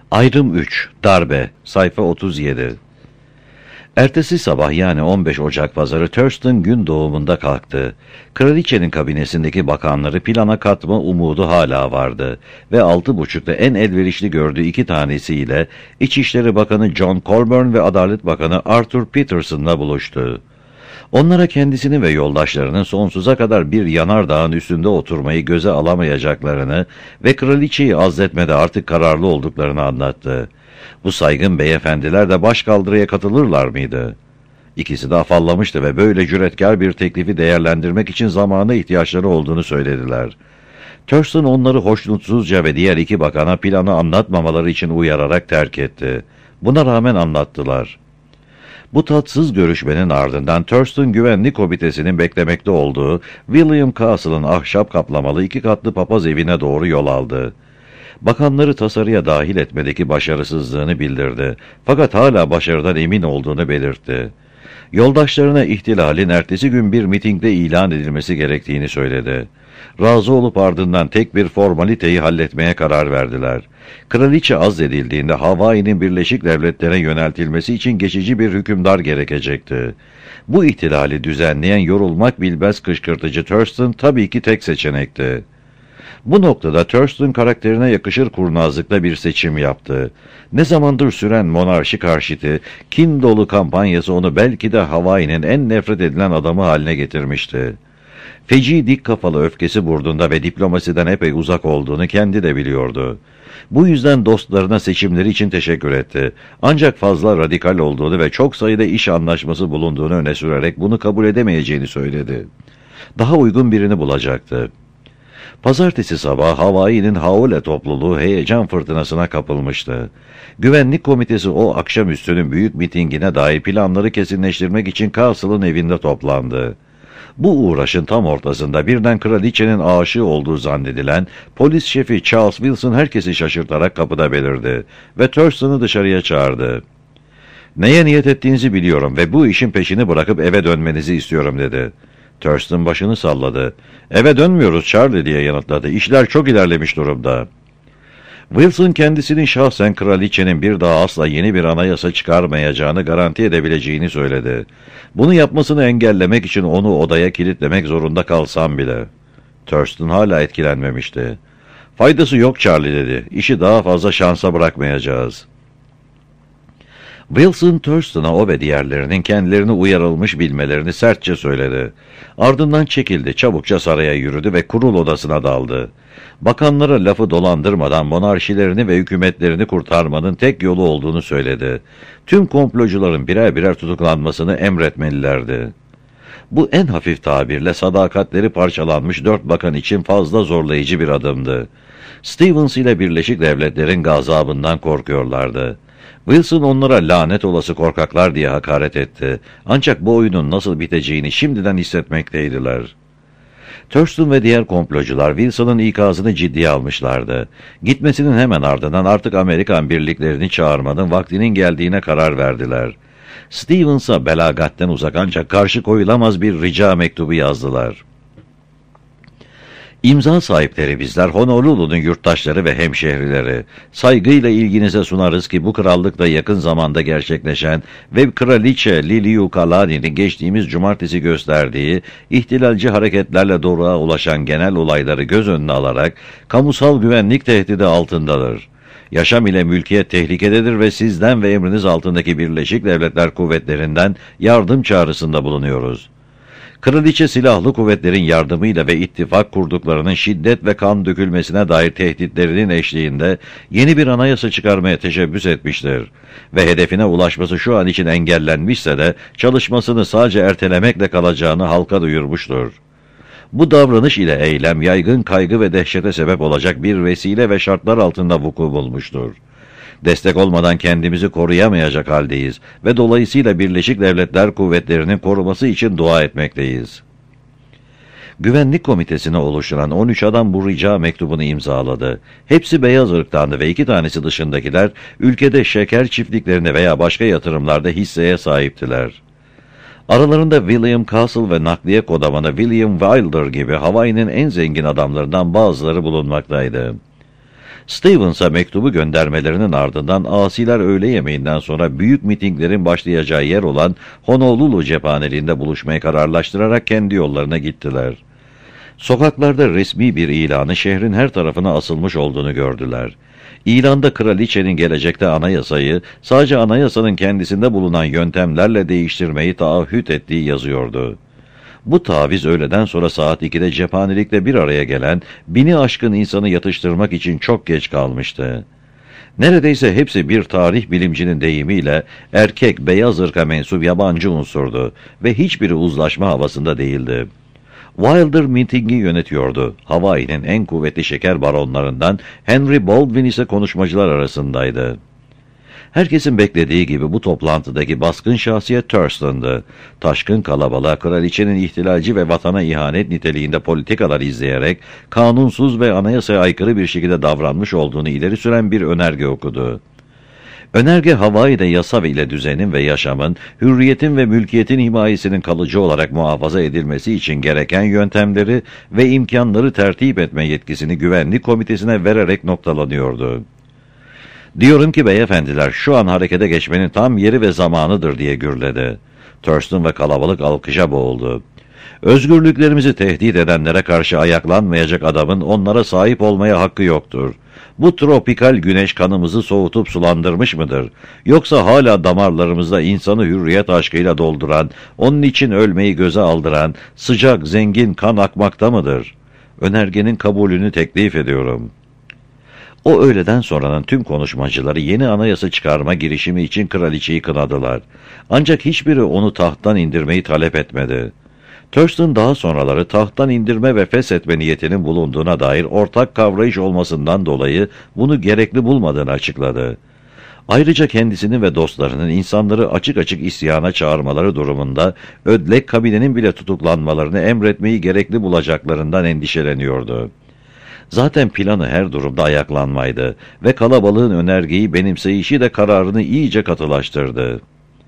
Ayrım 3. Darbe. Sayfa 37. Ertesi sabah yani 15 Ocak pazarı Thurston gün doğumunda kalktı. Kraliçenin kabinesindeki bakanları plana katma umudu hala vardı ve 6.30'da en elverişli gördüğü iki tanesiyle İçişleri Bakanı John Colborne ve Adalet Bakanı Arthur Peterson'la buluştu. Onlara kendisini ve yoldaşlarının sonsuza kadar bir yanardağın üstünde oturmayı göze alamayacaklarını ve kraliçeyi azletmede artık kararlı olduklarını anlattı. Bu saygın beyefendiler de başkaldırıya katılırlar mıydı? İkisi de afallamıştı ve böyle cüretkar bir teklifi değerlendirmek için zamana ihtiyaçları olduğunu söylediler. Thurston onları hoşnutsuzca ve diğer iki bakana planı anlatmamaları için uyararak terk etti. Buna rağmen anlattılar. Bu tatsız görüşmenin ardından Thurston Güvenlik Komitesi'nin beklemekte olduğu William Castle'ın ahşap kaplamalı 2 katlı papaz evine doğru yol aldı. Bakanları tasarıya dahil etmedeki başarısızlığını bildirdi. Fakat hala başarıdan emin olduğunu belirtti. Yoldaşlarına ihtilalin ertesi gün bir mitingde ilan edilmesi gerektiğini söyledi. Razı olup ardından tek bir formaliteyi halletmeye karar verdiler. Kraliçe azledildiğinde Hawaii'nin Birleşik Devletlere yöneltilmesi için geçici bir hükümdar gerekecekti. Bu ihtilali düzenleyen yorulmak bilmez kışkırtıcı Thurston tabii ki tek seçenekti. Bu noktada Thurston karakterine yakışır kurnazlıkla bir seçim yaptı. Ne zamandır süren monarşi karşıtı, kin dolu kampanyası onu belki de Hawaii'nin en nefret edilen adamı haline getirmişti. Feci dik kafalı öfkesi burnunda ve diplomasiden epey uzak olduğunu kendi de biliyordu. Bu yüzden dostlarına seçimleri için teşekkür etti. Ancak fazla radikal olduğunu ve çok sayıda iş anlaşması bulunduğunu öne sürerek bunu kabul edemeyeceğini söyledi. Daha uygun birini bulacaktı. Pazartesi sabahı Hawaii'nin Haole topluluğu heyecan fırtınasına kapılmıştı. Güvenlik komitesi o akşamüstünün büyük mitingine dair planları kesinleştirmek için Castle'ın evinde toplandı. Bu uğraşın tam ortasında birden kraliçenin aşığı olduğu zannedilen polis şefi Charles Wilson herkesi şaşırtarak kapıda belirdi ve Thurston'u dışarıya çağırdı. "Neye niyet ettiğinizi biliyorum ve bu işin peşini bırakıp eve dönmenizi istiyorum," dedi. Thurston başını salladı. "Eve dönmüyoruz Charlie," diye yanıtladı. "İşler çok ilerlemiş durumda." Wilson kendisinin şahsen kraliçenin bir daha asla yeni bir anayasa çıkarmayacağını garanti edebileceğini söyledi. Bunu yapmasını engellemek için onu odaya kilitlemek zorunda kalsam bile. Thurston hala etkilenmemişti. "Faydası yok Charlie," dedi. "İşi daha fazla şansa bırakmayacağız." Wilson, Thurston'a o ve diğerlerinin kendilerini uyarılmış bilmelerini sertçe söyledi. Ardından çekildi, çabukça saraya yürüdü ve kurul odasına daldı. Bakanlara lafı dolandırmadan monarşilerini ve hükümetlerini kurtarmanın tek yolu olduğunu söyledi. Tüm komplocuların birer birer tutuklanmasını emretmelilerdi. Bu en hafif tabirle sadakatleri parçalanmış 4 bakan için fazla zorlayıcı bir adımdı. Stevens ile Birleşik Devletler'in gazabından korkuyorlardı. Wilson onlara lanet olası korkaklar diye hakaret etti. Ancak bu oyunun nasıl biteceğini şimdiden hissetmekteydiler. Thurston ve diğer komplocular Wilson'ın ikazını ciddiye almışlardı. Gitmesinin hemen ardından artık Amerikan birliklerini çağırmanın vaktinin geldiğine karar verdiler. Stevens'a belagatten uzak ancak karşı koyulamaz bir rica mektubu yazdılar. "İmza sahipleri bizler, Honolulu'nun yurttaşları ve hemşehrileri. Saygıyla ilginize sunarız ki bu krallıkta yakın zamanda gerçekleşen ve Kraliçe Liliuokalani'nin geçtiğimiz cumartesi gösterdiği ihtilalci hareketlerle doruğa ulaşan genel olayları göz önüne alarak kamusal güvenlik tehdidi altındadır. Yaşam ile mülkiyet tehlikededir ve sizden ve emriniz altındaki Birleşik Devletler kuvvetlerinden yardım çağrısında bulunuyoruz. Kraliçe silahlı kuvvetlerin yardımıyla ve ittifak kurduklarının şiddet ve kan dökülmesine dair tehditlerinin eşliğinde yeni bir anayasa çıkarmaya teşebbüs etmiştir. Ve hedefine ulaşması şu an için engellenmişse de çalışmasını sadece ertelemekle kalacağını halka duyurmuştur. Bu davranış ile eylem yaygın kaygı ve dehşete sebep olacak bir vesile ve şartlar altında vuku bulmuştur. Destek olmadan kendimizi koruyamayacak haldeyiz ve dolayısıyla Birleşik Devletler Kuvvetleri'nin koruması için dua etmekteyiz. Güvenlik komitesine oluşturan 13 adam bu rica mektubunu imzaladı. Hepsi beyaz ırktandı ve 2 tanesi dışındakiler ülkede şeker çiftliklerine veya başka yatırımlarda hisseye sahiptiler. Aralarında William Castle ve nakliye kodamanı William Wilder gibi Hawaii'nin en zengin adamlarından bazıları bulunmaktaydı. Stevens'a mektubu göndermelerinin ardından asiler öğle yemeğinden sonra büyük mitinglerin başlayacağı yer olan Honolulu cephaneliğinde buluşmayı kararlaştırarak kendi yollarına gittiler. Sokaklarda resmi bir ilanı şehrin her tarafına asılmış olduğunu gördüler. İlanda kraliçenin gelecekte anayasayı sadece anayasanın kendisinde bulunan yöntemlerle değiştirmeyi taahhüt ettiği yazıyordu. Bu taviz öğleden sonra saat 2'de cephanelikte bir araya gelen 1000'i aşkın insanı yatıştırmak için çok geç kalmıştı. Neredeyse hepsi bir tarih bilimcinin deyimiyle erkek beyaz ırka mensup yabancı unsurdu ve hiçbiri uzlaşma havasında değildi. Wilder mitingi yönetiyordu. Hawaii'nin en kuvvetli şeker baronlarından Henry Baldwin ise konuşmacılar arasındaydı. Herkesin beklediği gibi bu toplantıdaki baskın şahsiyet Thurston'dı. Taşkın kalabalığa kraliçenin ihtilalci ve vatana ihanet niteliğinde politikalar izleyerek kanunsuz ve anayasaya aykırı bir şekilde davranmış olduğunu ileri süren bir önerge okudu. Önerge Hawaii'de yasa ile düzenin ve yaşamın, hürriyetin ve mülkiyetin himayesinin kalıcı olarak muhafaza edilmesi için gereken yöntemleri ve imkanları tertip etme yetkisini Güvenlik Komitesi'ne vererek noktalanıyordu. "Diyorum ki beyefendiler, şu an harekete geçmenin tam yeri ve zamanıdır," diye gürledi. Thurston ve kalabalık alkışa boğuldu. "Özgürlüklerimizi tehdit edenlere karşı ayaklanmayacak adamın onlara sahip olmaya hakkı yoktur. Bu tropikal güneş kanımızı soğutup sulandırmış mıdır? Yoksa hala damarlarımızda insanı hürriyet aşkıyla dolduran, onun için ölmeyi göze aldıran, sıcak, zengin kan akmakta mıdır? Önergenin kabulünü teklif ediyorum." O öğleden sonranın tüm konuşmacıları yeni anayasa çıkarma girişimi için kraliçeyi kınadılar. Ancak hiçbiri onu tahttan indirmeyi talep etmedi. Thurston daha sonraları tahttan indirme ve feshetme niyetinin bulunduğuna dair ortak kavrayış olmasından dolayı bunu gerekli bulmadığını açıkladı. Ayrıca kendisinin ve dostlarının insanları açık açık isyana çağırmaları durumunda ödlek kabinenin bile tutuklanmalarını emretmeyi gerekli bulacaklarından endişeleniyordu. Zaten planı her durumda ayaklanmaydı ve kalabalığın önergeyi benimseyişi de kararını iyice katılaştırdı.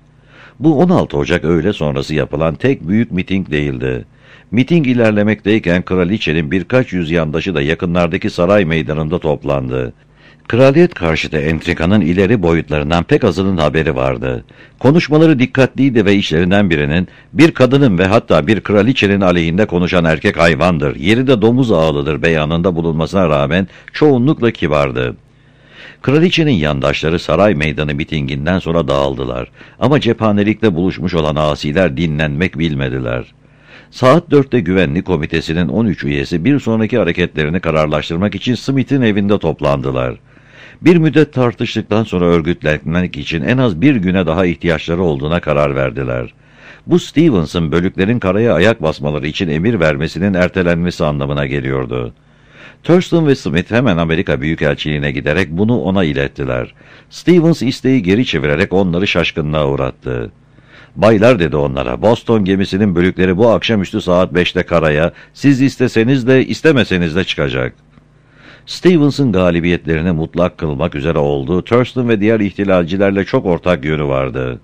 Bu 16 Ocak öğle sonrası yapılan tek büyük miting değildi. Miting ilerlemekteyken kraliçenin birkaç yüz yandaşı da yakınlardaki saray meydanında toplandı. Kraliyet karşıtı entrikanın ileri boyutlarından pek azının haberi vardı. Konuşmaları dikkatliydi ve işlerinden birinin, "Bir kadının ve hatta bir kraliçenin aleyhinde konuşan erkek hayvandır, yeri de domuz ağılıdır," beyanında bulunmasına rağmen çoğunlukla kibardı. Kraliçenin yandaşları saray meydanı mitinginden sonra dağıldılar ama cephanelikte buluşmuş olan asiler dinlenmek bilmediler. Saat 4'te Güvenlik Komitesi'nin 13 üyesi bir sonraki hareketlerini kararlaştırmak için Smith'in evinde toplandılar. Bir müddet tartıştıktan sonra örgütlenmek için en az bir güne daha ihtiyaçları olduğuna karar verdiler. Bu Stevens'ın bölüklerin karaya ayak basmaları için emir vermesinin ertelenmesi anlamına geliyordu. Thurston ve Smith hemen Amerika Büyükelçiliğine giderek bunu ona ilettiler. Stevens isteği geri çevirerek onları şaşkınlığa uğrattı. "Baylar," dedi onlara, "Boston gemisinin bölükleri bu akşamüstü saat 5'te karaya, siz isteseniz de istemeseniz de çıkacak." Stevens'ın galibiyetlerini mutlak kılmak üzere olduğu Thurston ve diğer ihtilalcilerle çok ortak yönü vardı.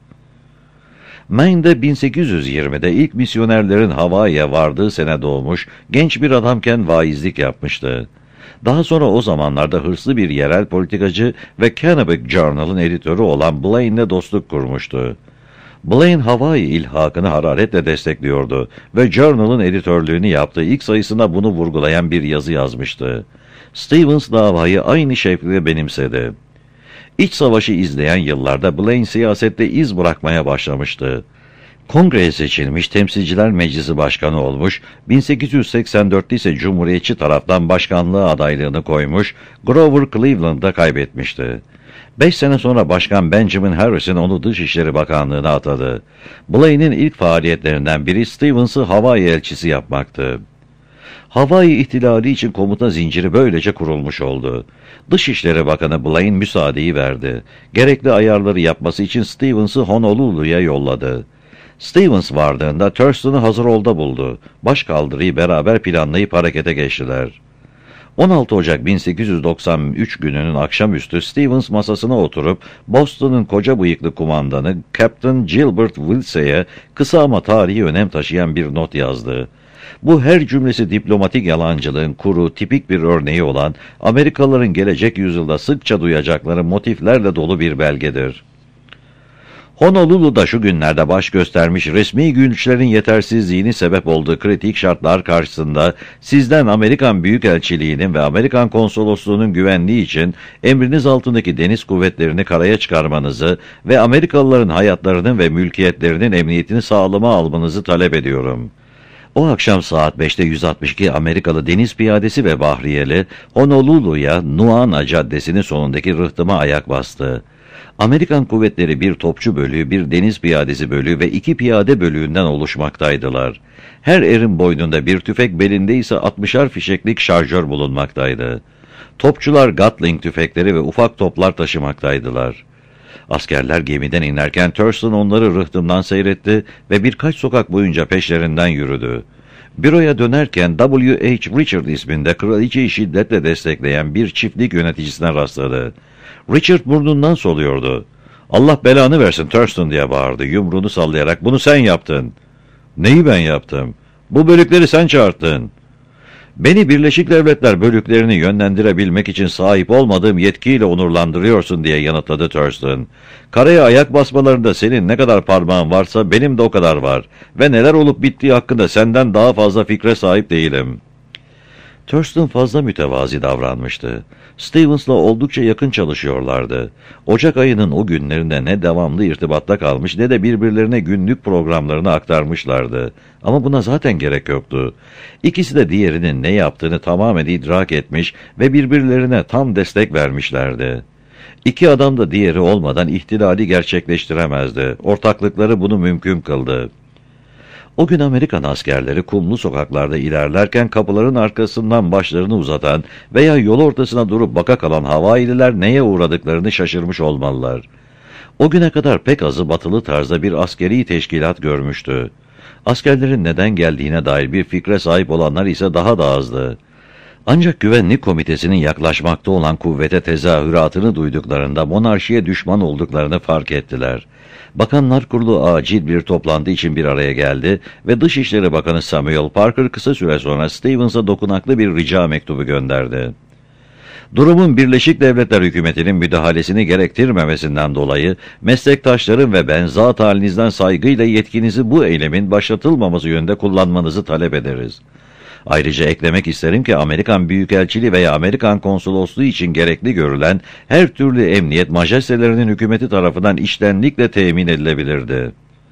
Maine'de 1820'de ilk misyonerlerin Hawaii'ye vardığı sene doğmuş, genç bir adamken vaizlik yapmıştı. Daha sonra o zamanlarda hırslı bir yerel politikacı ve Kennebec Journal'ın editörü olan Blaine'le dostluk kurmuştu. Blaine Hawaii ilhakını hararetle destekliyordu ve Journal'ın editörlüğünü yaptığı ilk sayısında bunu vurgulayan bir yazı yazmıştı. Stevens davayı aynı şekilde benimsedi. İç savaşı izleyen yıllarda Blaine siyasette iz bırakmaya başlamıştı. Kongreye seçilmiş, Temsilciler Meclisi Başkanı olmuş, 1884'te ise Cumhuriyetçi taraftan başkanlığa adaylığını koymuş, Grover Cleveland'da kaybetmişti. 5 sene sonra Başkan Benjamin Harrison onu Dışişleri Bakanlığı'na atadı. Blaine'in ilk faaliyetlerinden biri Stevens'ı Hawaii elçisi yapmaktı. Hawaii ihtilali için komuta zinciri böylece kurulmuş oldu. Dışişleri Bakanı Blaine müsaadeyi verdi. Gerekli ayarları yapması için Stevens'ı Honolulu'ya yolladı. Stevens vardığında Thurston'u hazır olda buldu. Başkaldırıyı beraber planlayıp harekete geçtiler. 16 Ocak 1893 gününün akşamüstü Stevens masasına oturup Boston'un koca bıyıklı kumandanı Captain Gilbert Wilsey'e kısa ama tarihi önem taşıyan bir not yazdı. Bu her cümlesi diplomatik yalancılığın kuru, tipik bir örneği olan Amerikalıların gelecek yüzyılda sıkça duyacakları motiflerle dolu bir belgedir. Honolulu'da şu günlerde baş göstermiş resmi güçlerin yetersizliğini sebep olduğu kritik şartlar karşısında sizden Amerikan Büyükelçiliği'nin ve Amerikan Konsolosluğu'nun güvenliği için emriniz altındaki deniz kuvvetlerini karaya çıkarmanızı ve Amerikalıların hayatlarının ve mülkiyetlerinin emniyetini sağlama almanızı talep ediyorum. O akşam saat 5'te 162 Amerikalı deniz piyadesi ve bahriyeli Honolulu'ya Nuana Caddesi'nin sonundaki rıhtıma ayak bastı. Amerikan kuvvetleri bir topçu bölüğü, bir deniz piyadesi bölüğü ve 2 piyade bölüğünden oluşmaktaydılar. Her erin boynunda bir tüfek, belinde ise 60'ar fişeklik şarjör bulunmaktaydı. Topçular Gatling tüfekleri ve ufak toplar taşımaktaydılar. Askerler gemiden inerken Thurston onları rıhtımdan seyretti ve birkaç sokak boyunca peşlerinden yürüdü. Büroya dönerken W.H. Richard isminde kraliçeyi şiddetle destekleyen bir çiftlik yöneticisine rastladı. Richard burnundan soluyordu. "Allah belanı versin Thurston," diye bağırdı yumruğunu sallayarak. "Bunu sen yaptın." "Neyi ben yaptım?" "Bu bölükleri sen çağırttın." "Beni Birleşik Devletler bölüklerini yönlendirebilmek için sahip olmadığım yetkiyle onurlandırıyorsun," diye yanıtladı Thurston. "Karaya ayak basmalarında senin ne kadar parmağın varsa benim de o kadar var ve neler olup bittiği hakkında senden daha fazla fikre sahip değilim." Thurston fazla mütevazi davranmıştı. Stevens'la oldukça yakın çalışıyorlardı. Ocak ayının o günlerinde ne devamlı irtibatta kalmış ne de birbirlerine günlük programlarını aktarmışlardı. Ama buna zaten gerek yoktu. İkisi de diğerinin ne yaptığını tamamen idrak etmiş ve birbirlerine tam destek vermişlerdi. İki adam da diğeri olmadan ihtilali gerçekleştiremezdi. Ortaklıkları bunu mümkün kıldı. O gün Amerikan askerleri kumlu sokaklarda ilerlerken kapıların arkasından başlarını uzatan veya yol ortasına durup baka kalan Havaililer neye uğradıklarını şaşırmış olmalılar. O güne kadar pek azı batılı tarzda bir askeri teşkilat görmüştü. Askerlerin neden geldiğine dair bir fikre sahip olanlar ise daha da azdı. Ancak güvenlik komitesinin yaklaşmakta olan kuvvete tezahüratını duyduklarında monarşiye düşman olduklarını fark ettiler. Bakanlar Kurulu acil bir toplantı için bir araya geldi ve Dışişleri Bakanı Samuel Parker kısa süre sonra Stevens'a dokunaklı bir rica mektubu gönderdi. Durumun Birleşik Devletler hükümetinin müdahalesini gerektirmemesinden dolayı meslektaşların ve ben zat halinizden saygıyla yetkinizi bu eylemin başlatılmaması yönünde kullanmanızı talep ederiz. Ayrıca eklemek isterim ki Amerikan Büyükelçiliği veya Amerikan Konsolosluğu için gerekli görülen her türlü emniyet majestelerinin hükümeti tarafından içtenlikle temin edilebilirdi.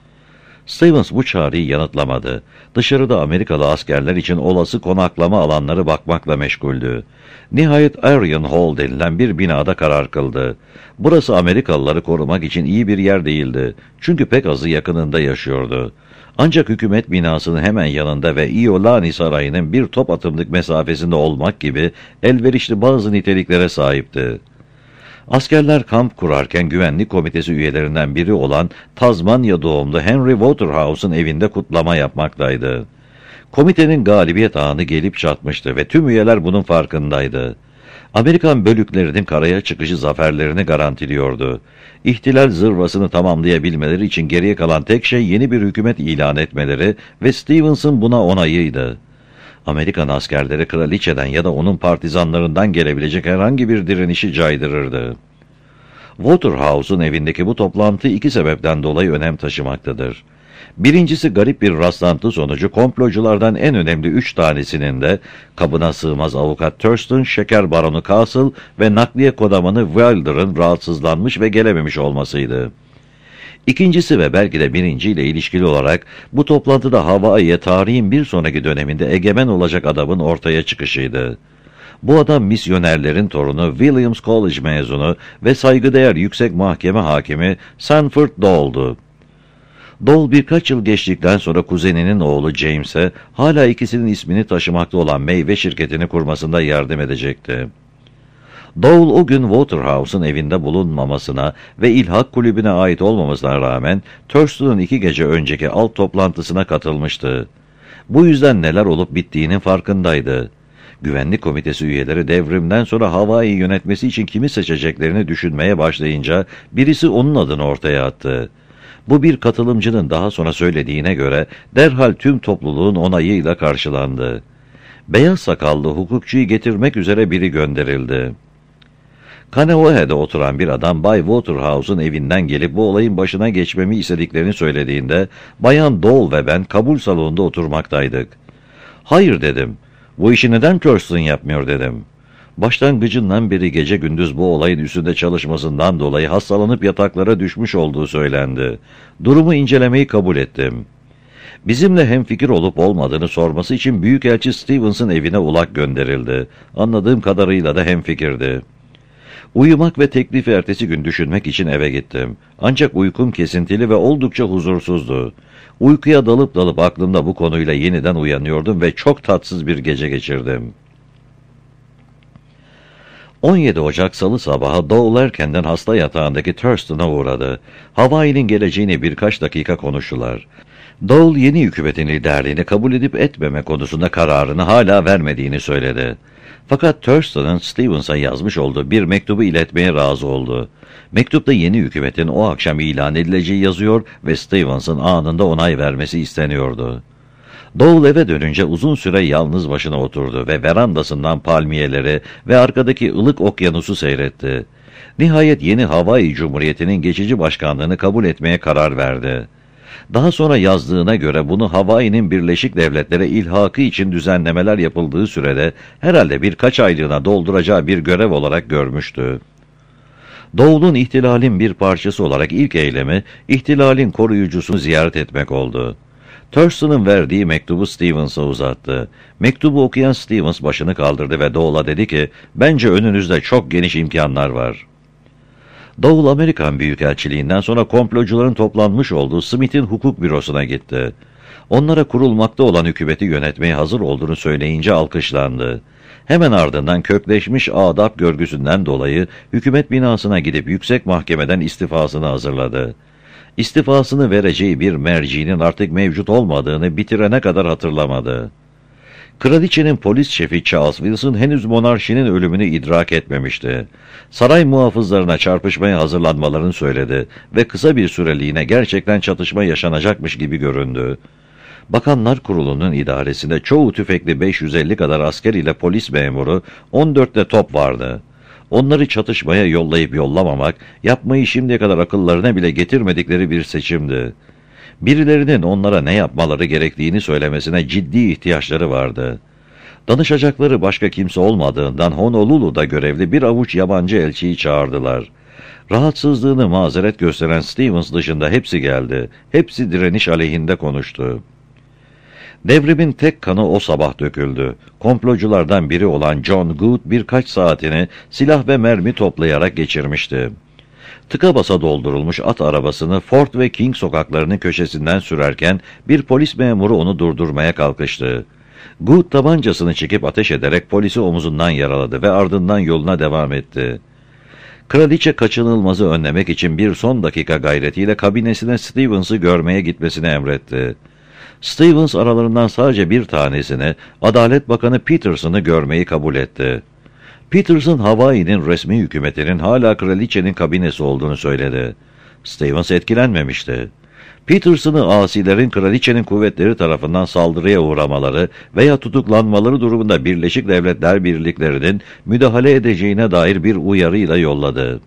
Stevens bu çağrıyı yanıtlamadı. Dışarıda Amerikalı askerler için olası konaklama alanları bakmakla meşguldü. Nihayet Arion Hall denilen bir binada karar kıldı. Burası Amerikalıları korumak için iyi bir yer değildi. Çünkü pek azı yakınında yaşıyordu. Ancak hükümet binasının hemen yanında ve Iolani Sarayı'nın bir top atımlık mesafesinde olmak gibi elverişli bazı niteliklere sahipti. Askerler kamp kurarken güvenlik komitesi üyelerinden biri olan Tazmanya doğumlu Henry Waterhouse'un evinde kutlama yapmaktaydı. Komitenin galibiyet anı gelip çatmıştı ve tüm üyeler bunun farkındaydı. Amerikan bölüklerinin karaya çıkışı zaferlerini garantiliyordu. İhtilal zırvasını tamamlayabilmeleri için geriye kalan tek şey yeni bir hükümet ilan etmeleri ve Stevens'ın buna onayıydı. Amerikan askerleri kraliçeden ya da onun partizanlarından gelebilecek herhangi bir direnişi caydırırdı. Waterhouse'un evindeki bu toplantı iki sebepten dolayı önem taşımaktadır. Birincisi, garip bir rastlantı sonucu komploculardan en önemli 3 tanesinin de kabına sığmaz avukat Thurston, şeker baronu Castle ve nakliye kodamanı Wilder'ın rahatsızlanmış ve gelememiş olmasıydı. İkincisi ve belki de birinciyle ilişkili olarak bu toplantıda Hawaii'ye tarihin bir sonraki döneminde egemen olacak adamın ortaya çıkışıydı. Bu adam misyonerlerin torunu, Williams College mezunu ve saygıdeğer yüksek mahkeme hakimi Sanford Dole'du. Dole birkaç yıl geçtikten sonra kuzeninin oğlu James'e hala ikisinin ismini taşımakta olan meyve şirketini kurmasında yardım edecekti. Dole o gün Waterhouse'un evinde bulunmamasına ve İlhak Kulübü'ne ait olmamasına rağmen Thurston'un 2 gece önceki alt toplantısına katılmıştı. Bu yüzden neler olup bittiğinin farkındaydı. Güvenlik komitesi üyeleri devrimden sonra Hawaii'yi yönetmesi için kimi seçeceklerini düşünmeye başlayınca birisi onun adını ortaya attı. Bu bir katılımcının daha sonra söylediğine göre derhal tüm topluluğun onayıyla karşılandı. Beyaz sakallı hukukçuyu getirmek üzere biri gönderildi. Kaneohe'de oturan bir adam Bay Waterhouse'un evinden gelip bu olayın başına geçmemi istediklerini söylediğinde Bayan Dole ve ben kabul salonunda oturmaktaydık. Hayır dedim. Bu işi neden Thurston yapmıyor dedim. Başlangıcından beri gece gündüz bu olayın üstünde çalışmasından dolayı hastalanıp yataklara düşmüş olduğu söylendi. Durumu incelemeyi kabul ettim. Bizimle hemfikir olup olmadığını sorması için Büyükelçi Stevens'ın evine ulak gönderildi. Anladığım kadarıyla da hemfikirdi. Uyumak ve teklifi ertesi gün düşünmek için eve gittim. Ancak uykum kesintili ve oldukça huzursuzdu. Uykuya dalıp aklımda bu konuyla yeniden uyanıyordum ve çok tatsız bir gece geçirdim. 17 Ocak Salı sabahı Dole erkenden hasta yatağındaki Thurston'a uğradı. Hawaii'nin geleceğini birkaç dakika konuştular. Dole yeni hükümetin liderliğini kabul edip etmeme konusunda kararını hala vermediğini söyledi. Fakat Thurston'ın Stevens'a yazmış olduğu bir mektubu iletmeye razı oldu. Mektupta yeni hükümetin o akşam ilan edileceği yazıyor ve Stevens'ın anında onay vermesi isteniyordu. Dole eve dönünce uzun süre yalnız başına oturdu ve verandasından palmiyeleri ve arkadaki ılık okyanusu seyretti. Nihayet yeni Hawaii Cumhuriyeti'nin geçici başkanlığını kabul etmeye karar verdi. Daha sonra yazdığına göre bunu Hawaii'nin Birleşik Devletlere ilhakı için düzenlemeler yapıldığı sürede herhalde birkaç aylığına dolduracağı bir görev olarak görmüştü. Dole'un ihtilalin bir parçası olarak ilk eylemi, ihtilalin koruyucusunu ziyaret etmek oldu. Thurston'ın verdiği mektubu Stevens'a uzattı. Mektubu okuyan Stevens başını kaldırdı ve Dole'a dedi ki, "Bence önünüzde çok geniş imkanlar var." Dole Amerikan Büyükelçiliğinden sonra komplocuların toplanmış olduğu Smith'in hukuk bürosuna gitti. Onlara kurulmakta olan hükümeti yönetmeye hazır olduğunu söyleyince alkışlandı. Hemen ardından kökleşmiş adab görgüsünden dolayı hükümet binasına gidip yüksek mahkemeden istifasını hazırladı. İstifasını vereceği bir mercinin artık mevcut olmadığını bitirene kadar hatırlamadı. Kraliçenin polis şefi Charles Wilson henüz monarşinin ölümünü idrak etmemişti. Saray muhafızlarına çarpışmaya hazırlanmalarını söyledi ve kısa bir süreliğine gerçekten çatışma yaşanacakmış gibi göründü. Bakanlar Kurulu'nun idaresinde çoğu tüfekli 550 kadar asker ile polis memuru, 14 de top vardı. Onları çatışmaya yollayıp yollamamak, yapmayı şimdiye kadar akıllarına bile getirmedikleri bir seçimdi. Birilerinin onlara ne yapmaları gerektiğini söylemesine ciddi ihtiyaçları vardı. Danışacakları başka kimse olmadığından Honolulu'da görevli bir avuç yabancı elçiyi çağırdılar. Rahatsızlığını mazeret gösteren Stevens dışında hepsi geldi. Hepsi direniş aleyhinde konuştu. Devrimin tek kanı o sabah döküldü. Komploculardan biri olan John Good birkaç saatini silah ve mermi toplayarak geçirmişti. Tıka basa doldurulmuş at arabasını Fort ve King sokaklarının köşesinden sürerken bir polis memuru onu durdurmaya kalkıştı. Good tabancasını çekip ateş ederek polisi omuzundan yaraladı ve ardından yoluna devam etti. Kraliçe kaçınılmazı önlemek için bir son dakika gayretiyle kabinesine Stevens'ı görmeye gitmesini emretti. Stevens aralarından sadece bir tanesini, Adalet Bakanı Peterson'ı görmeyi kabul etti. Peterson, Hawaii'nin resmi hükümetinin hala kraliçenin kabinesi olduğunu söyledi. Stevens etkilenmemişti. Peterson'ı asilerin kraliçenin kuvvetleri tarafından saldırıya uğramaları veya tutuklanmaları durumunda Birleşik Devletler Birliklerinin müdahale edeceğine dair bir uyarıyla yolladı.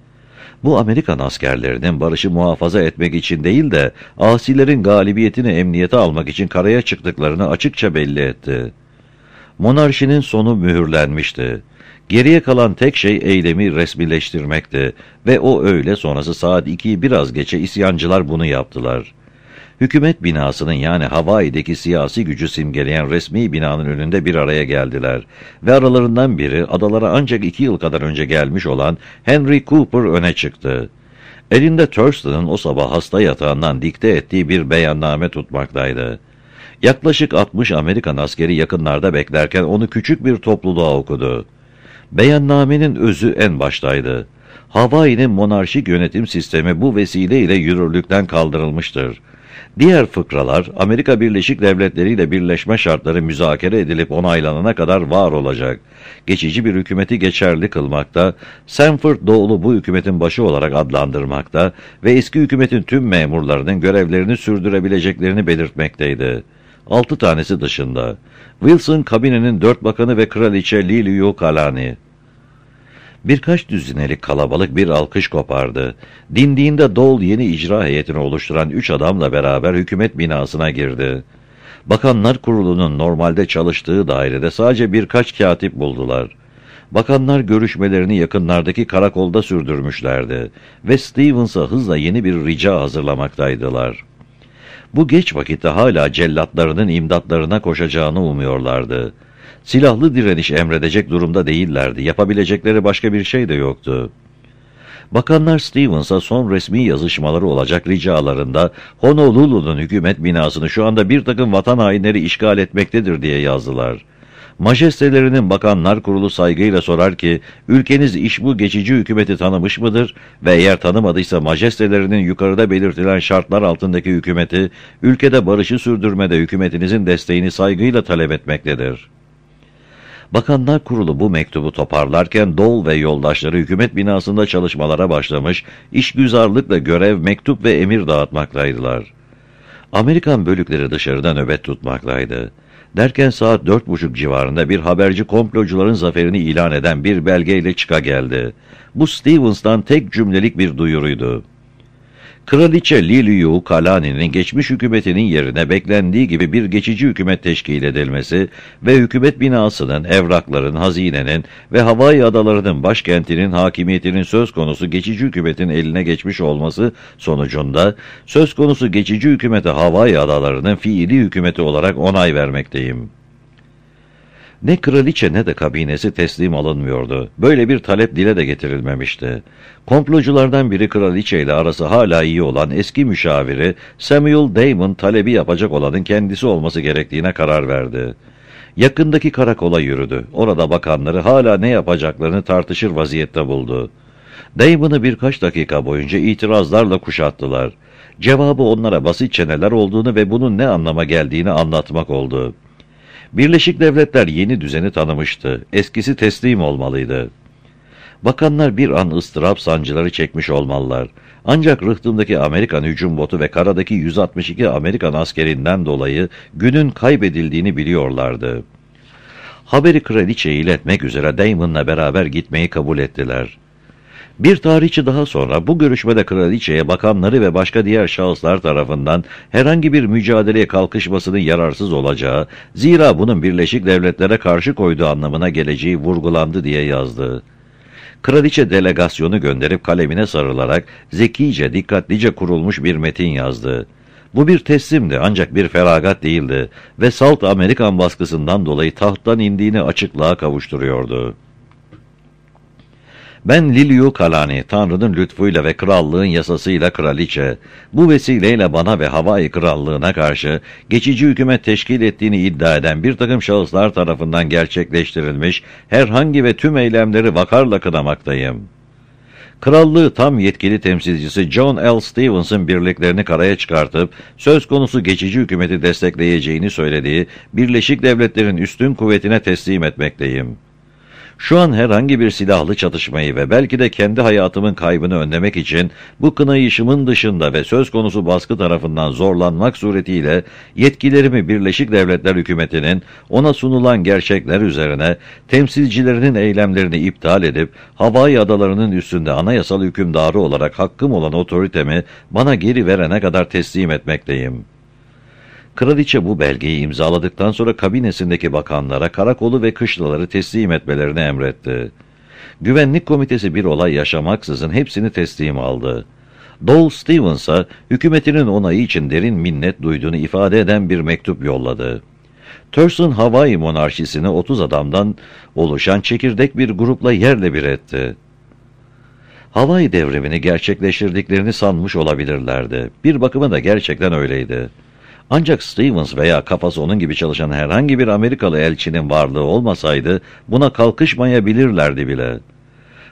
Bu Amerikan askerlerinin barışı muhafaza etmek için değil de asilerin galibiyetini emniyete almak için karaya çıktıklarını açıkça belli etti. Monarşinin sonu mühürlenmişti. Geriye kalan tek şey eylemi resmileştirmekti ve o öğle sonrası saat 2'yi biraz geçe isyancılar bunu yaptılar. Hükümet binasının yani Hawaii'deki siyasi gücü simgeleyen resmi binanın önünde bir araya geldiler ve aralarından biri adalara ancak 2 yıl kadar önce gelmiş olan Henry Cooper öne çıktı. Elinde Thurston'ın o sabah hasta yatağından dikte ettiği bir beyanname tutmaktaydı. Yaklaşık 60 Amerikan askeri yakınlarda beklerken onu küçük bir topluluğa okudu. Beyannamenin özü en baştaydı. Hawaii'nin monarşik yönetim sistemi bu vesileyle yürürlükten kaldırılmıştır. Diğer fıkralar Amerika Birleşik Devletleri ile birleşme şartları müzakere edilip onaylanana kadar var olacak. Geçici bir hükümeti geçerli kılmakta, Sanford Dole'u bu hükümetin başı olarak adlandırmakta ve eski hükümetin tüm memurlarının görevlerini sürdürebileceklerini belirtmekteydi. 6 tanesi dışında. Wilson kabinenin 4 bakanı ve kraliçe Liliuokalani. Birkaç düzinelik kalabalık bir alkış kopardı. Dindiğinde Dole yeni icra heyetini oluşturan 3 adamla beraber hükümet binasına girdi. Bakanlar Kurulu'nun normalde çalıştığı dairede sadece birkaç katip buldular. Bakanlar görüşmelerini yakınlardaki karakolda sürdürmüşlerdi ve Stevens'a hızla yeni bir rica hazırlamaktaydılar. Bu geç vakitte hala cellatlarının imdatlarına koşacağını umuyorlardı. Silahlı direniş emredecek durumda değillerdi. Yapabilecekleri başka bir şey de yoktu. Bakanlar Stevens'a son resmi yazışmaları olacak ricalarında Honolulu'nun hükümet binasını şu anda bir takım vatan hainleri işgal etmektedir diye yazdılar. Majestelerinin Bakanlar Kurulu saygıyla sorar ki, ülkeniz bu geçici hükümeti tanımış mıdır ve eğer tanımadıysa majestelerinin yukarıda belirtilen şartlar altındaki hükümeti, ülkede barışı sürdürmede hükümetinizin desteğini saygıyla talep etmektedir. Bakanlar Kurulu bu mektubu toparlarken Dole ve yoldaşları hükümet binasında çalışmalara başlamış, işgüzarlıkla görev, mektup ve emir dağıtmaktaydılar. Amerikan bölükleri dışarıda nöbet tutmaktaydı. Derken saat 4:30 civarında bir haberci komplocuların zaferini ilan eden bir belgeyle çıka geldi. Bu Stevens'tan tek cümlelik bir duyuruydu. Kraliçe Liliuokalani'nin geçmiş hükümetinin yerine beklendiği gibi bir geçici hükümet teşkil edilmesi ve hükümet binasının, evrakların, hazinenin ve Hawaii adalarının başkentinin hakimiyetinin söz konusu geçici hükümetin eline geçmiş olması sonucunda söz konusu geçici hükümete Hawaii adalarının fiili hükümeti olarak onay vermekteyim. Ne kraliçe ne de kabinesi teslim alınmıyordu. Böyle bir talep dile de getirilmemişti. Komploculardan biri kraliçe ile arası hala iyi olan eski müşaviri Samuel Damon talebi yapacak olanın kendisi olması gerektiğine karar verdi. Yakındaki karakola yürüdü. Orada bakanları hala ne yapacaklarını tartışır vaziyette buldu. Damon'ı birkaç dakika boyunca itirazlarla kuşattılar. Cevabı onlara basitçe neler olduğunu ve bunun ne anlama geldiğini anlatmak oldu. Birleşik Devletler yeni düzeni tanımıştı. Eskisi teslim olmalıydı. Bakanlar bir an ıstırap sancıları çekmiş olmalılar. Ancak rıhtımdaki Amerikan hücum botu ve karadaki 162 Amerikan askerinden dolayı günün kaybedildiğini biliyorlardı. Haberi kraliçeye iletmek üzere Damon'la beraber gitmeyi kabul ettiler. Bir tarihçi daha sonra bu görüşmede kraliçeye bakanları ve başka diğer şahıslar tarafından herhangi bir mücadeleye kalkışmasının yararsız olacağı, zira bunun Birleşik Devletlere karşı koyduğu anlamına geleceği vurgulandı diye yazdı. Kraliçe delegasyonu gönderip kalemine sarılarak zekice, dikkatlice kurulmuş bir metin yazdı. Bu bir teslimdi ancak bir feragat değildi ve salt Amerikan baskısından dolayı tahttan indiğini açıklığa kavuşturuyordu. Ben Liliuokalani, Tanrı'nın lütfuyla ve krallığın yasasıyla kraliçe, bu vesileyle bana ve Hawaii krallığına karşı geçici hükümet teşkil ettiğini iddia eden bir takım şahıslar tarafından gerçekleştirilmiş herhangi ve tüm eylemleri vakarla kınamaktayım. Krallığı tam yetkili temsilcisi John L. Stevens'ın birliklerini karaya çıkartıp söz konusu geçici hükümeti destekleyeceğini söylediği Birleşik Devletler'in üstün kuvvetine teslim etmekteyim. Şu an herhangi bir silahlı çatışmayı ve belki de kendi hayatımın kaybını önlemek için bu kınayışımın dışında ve söz konusu baskı tarafından zorlanmak suretiyle yetkilerimi Birleşik Devletler hükümetinin ona sunulan gerçekler üzerine temsilcilerinin eylemlerini iptal edip Hawaii adalarının üstünde anayasal hükümdarı olarak hakkım olan otoritemi bana geri verene kadar teslim etmekteyim. Kraliçe bu belgeyi imzaladıktan sonra kabinesindeki bakanlara karakolu ve kışlaları teslim etmelerini emretti. Güvenlik komitesi bir olay yaşamaksızın hepsini teslim aldı. Dole Stevens'a hükümetinin onayı için derin minnet duyduğunu ifade eden bir mektup yolladı. Thurston Hawaii monarşisini 30 adamdan oluşan çekirdek bir grupla yerle bir etti. Hawaii devrimini gerçekleştirdiklerini sanmış olabilirlerdi. Bir bakıma da gerçekten öyleydi. Ancak Stevens veya kafası onun gibi çalışan herhangi bir Amerikalı elçinin varlığı olmasaydı buna kalkışmayabilirlerdi bile.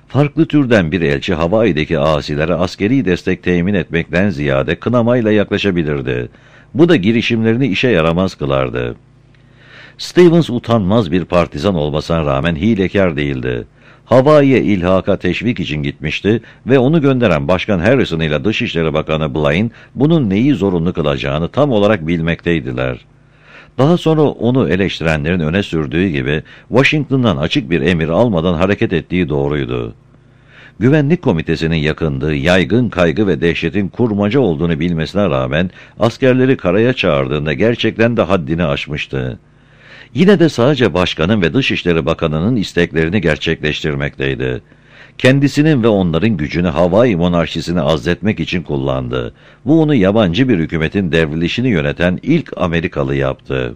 Farklı türden bir elçi Hawaii'deki asilere askeri destek temin etmekten ziyade kınamayla yaklaşabilirdi. Bu da girişimlerini işe yaramaz kılardı. Stevens utanmaz bir partizan olmasına rağmen hilekâr değildi. Hawaii'ye ilhaka teşvik için gitmişti ve onu gönderen Başkan Harrison ile Dışişleri Bakanı Blaine bunun neyi zorunlu kılacağını tam olarak bilmekteydiler. Daha sonra onu eleştirenlerin öne sürdüğü gibi Washington'dan açık bir emir almadan hareket ettiği doğruydu. Güvenlik Komitesi'nin yakındığı yaygın kaygı ve dehşetin kurmaca olduğunu bilmesine rağmen askerleri karaya çağırdığında gerçekten de haddini aşmıştı. Yine de sadece başkanın ve Dışişleri Bakanı'nın isteklerini gerçekleştirmekteydi. Kendisinin ve onların gücünü Hawaii monarşisini azletmek için kullandı. Bu onu yabancı bir hükümetin devrilişini yöneten ilk Amerikalı yaptı.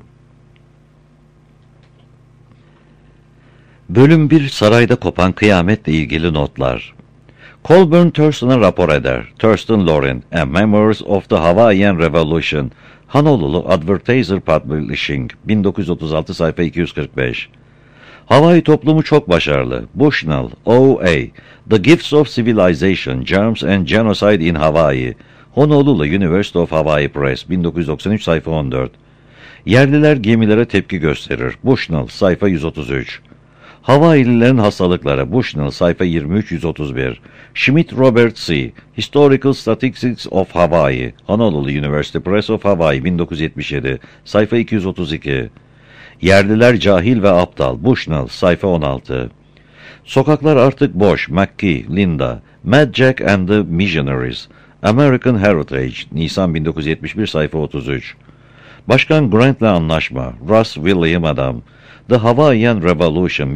Bölüm 1 Sarayda kopan kıyametle ilgili notlar. Colburn Thurston'a rapor eder. Thurston Lorin, A Memoirs of the Hawaiian Revolution, Honolulu Advertiser Publishing, 1936 sayfa 245. Hawaii toplumu çok başarılı. Bushnell, O.A. The Gifts of Civilization, Germs and Genocide in Hawaii, Honolulu University of Hawaii Press, 1993 sayfa 14. Yerliler gemilere tepki gösterir. Bushnell, sayfa 133. Hawaiililerin hastalıkları, Bushnell, sayfa 23-131. Schmidt Robert C. Historical Statistics of Hawaii, Honolulu University Press of Hawaii, 1977, sayfa 232. Yerliler cahil ve aptal, Bushnell, sayfa 16. Sokaklar artık boş, McKee, Linda. Mad Jack and the Missionaries, American Heritage, Nisan 1971, sayfa 33. Başkan Grant'le anlaşma, Russ William Adam. The Hawaiian Revolution,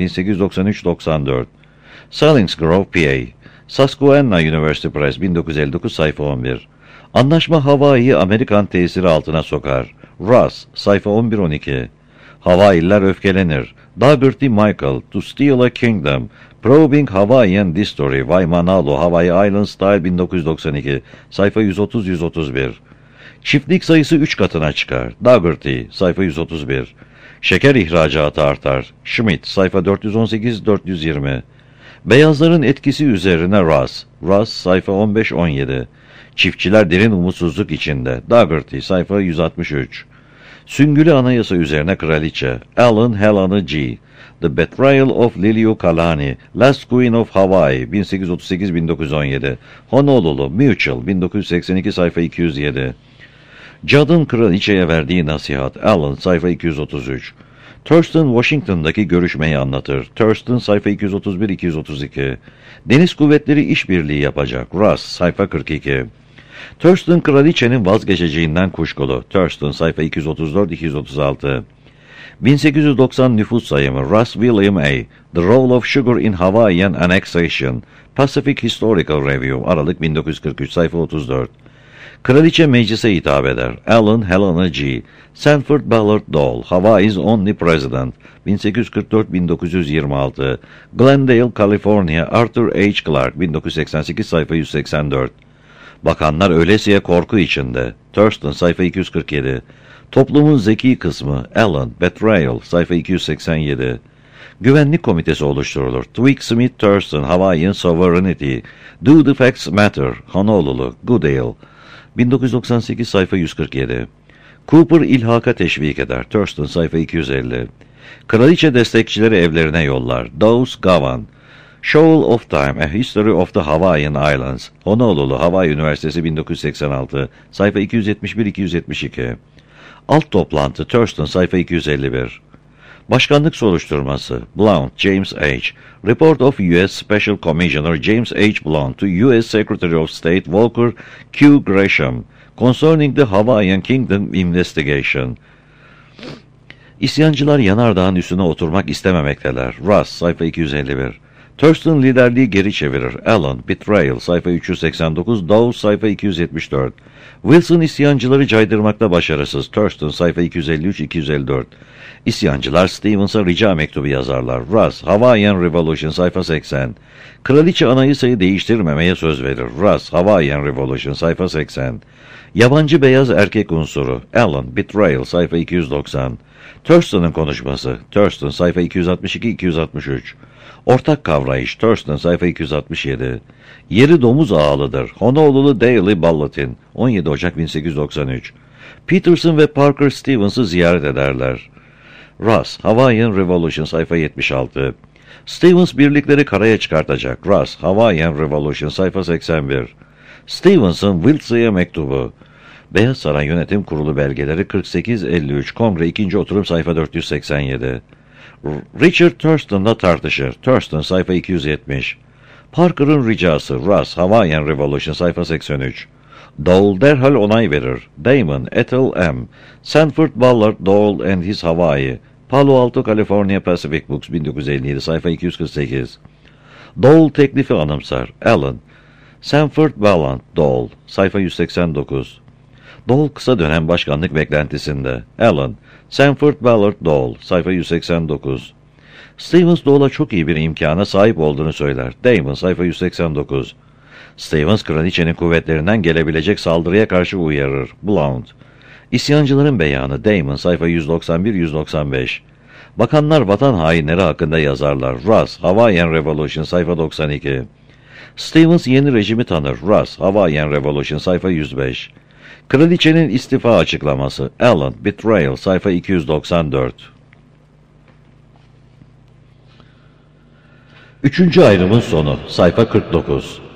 1893-94. Selinsgrove, PA. Susquehanna University Press, 1959, sayfa 11. Anlaşma Hawaii'yi Amerikan tesiri altına sokar. Russ, sayfa 11-12. Hawaii'liler öfkelenir. Daugherty Michael, To Steal a Kingdom, Probing Hawaiian History, Waimanalo, Hawaii Island Style, 1992, sayfa 130-131. Çiftlik sayısı 3 katına çıkar. Daugherty, sayfa 131. Şeker ihracatı artar. Schmidt, sayfa 418-420. Beyazların etkisi üzerine Russ, sayfa 15-17. Çiftçiler derin umutsuzluk içinde. Daugherty, sayfa 163. Süngülü anayasa üzerine kraliçe. Allen Helena G. The Betrayal of Liliuokalani, Last Queen of Hawaii, 1838-1917. Honolulu, Mutual, 1982, sayfa 207. Judd'ın kraliçeye verdiği nasihat, Allen, sayfa 233. Thurston, Washington'daki görüşmeyi anlatır. Thurston, sayfa 231-232. Deniz kuvvetleri işbirliği yapacak. Russ, sayfa 42. Thurston, kraliçenin vazgeçeceğinden kuşkulu. Thurston, sayfa 234-236. 1890 nüfus sayımı, Russ William A. The Role of Sugar in Hawaiian Annexation, Pacific Historical Review, Aralık 1943, sayfa 34. Kraliçe meclise hitap eder. Allen Helena G. Sanford Ballard Dole, Hawaii's Only President, 1844-1926. Glendale, California, Arthur H. Clarke, 1988, sayfa 184. Bakanlar öylesiye korku içinde. Thurston, sayfa 247. Toplumun zeki kısmı, Allen, Betrayal, sayfa 287. Güvenlik komitesi oluşturulur. Twigg Smith Thurston, Hawaiian Sovereignty, Do the Facts Matter, Honolulu, Goodale, 1998, sayfa 147. Cooper ilhaka teşvik eder. Thurston, sayfa 250. Kraliçe destekçileri evlerine yollar. Dawes Gowan. Shoal of Time, A History of the Hawaiian Islands, Honolulu, Hawaii Üniversitesi, 1986, sayfa 271-272. Alt toplantı, Thurston, sayfa 251. Başkanlık soruşturması, Blount, James H. Report of U.S. Special Commissioner James H. Blount to U.S. Secretary of State Walker Q. Gresham concerning the Hawaiian Kingdom investigation. İsyancılar yanardağın üstüne oturmak istememekteler. Russ, sayfa 251. Thurston liderliği geri çevirir. Allen, Betrayal, sayfa 389, Dawes, sayfa 274. Wilson isyancıları caydırmakta başarısız. Thurston, sayfa 253-254. İsyancılar Stevens'a rica mektubu yazarlar. Russ, Hawaiian Revolution, sayfa 80. Kraliçe anayasayı değiştirmemeye söz verir. Russ, Hawaiian Revolution, sayfa 80. Yabancı beyaz erkek unsuru. Allen, Betrayal, sayfa 290. Thurston'ın konuşması. Thurston, sayfa 262-263. Ortak kavrayış, Thurston, sayfa 267. Yeri domuz ağalıdır. Honolulu Daily Bulletin, 17 Ocak 1893. Peterson ve Parker Stevens'ı ziyaret ederler. Ross, Hawaiian Revolution, sayfa 76. Stevens birlikleri karaya çıkartacak. Ross, Hawaiian Revolution, sayfa 81. Stevens'ın Wiltshire mektubu. Beyaz Saray Yönetim Kurulu belgeleri 48-53, Kongre 2. oturum, sayfa 487. Richard Thurston'la tartışır. Thurston, sayfa 270. Parker'ın ricası. Ross, Hawaiian Revolution, sayfa 83. Dole derhal onay verir. Damon, Ethel M. Sanford Ballard, Dole and His Hawaii. Palo Alto, California Pacific Books, 1957, sayfa 248. Dole teklifi anımsar. Allen, Sanford Ballard, Dole, sayfa 189. Dole kısa dönem başkanlık beklentisinde. Allen, Sanford Ballard, Dole, sayfa 189. Stevens Dole'a çok iyi bir imkana sahip olduğunu söyler. Damon, sayfa 189. Stevens, kraliçenin kuvvetlerinden gelebilecek saldırıya karşı uyarır. Blount. İsyancıların beyanı. Damon, sayfa 191-195. Bakanlar vatan hainleri hakkında yazarlar. Ross, Hawaiian Revolution, sayfa 92. Stevens yeni rejimi tanır. Ross, Hawaiian Revolution, sayfa 105. Kraliçenin istifa açıklaması. Allen, Betrayal, sayfa 294. Üçüncü ayrımın sonu, sayfa 49.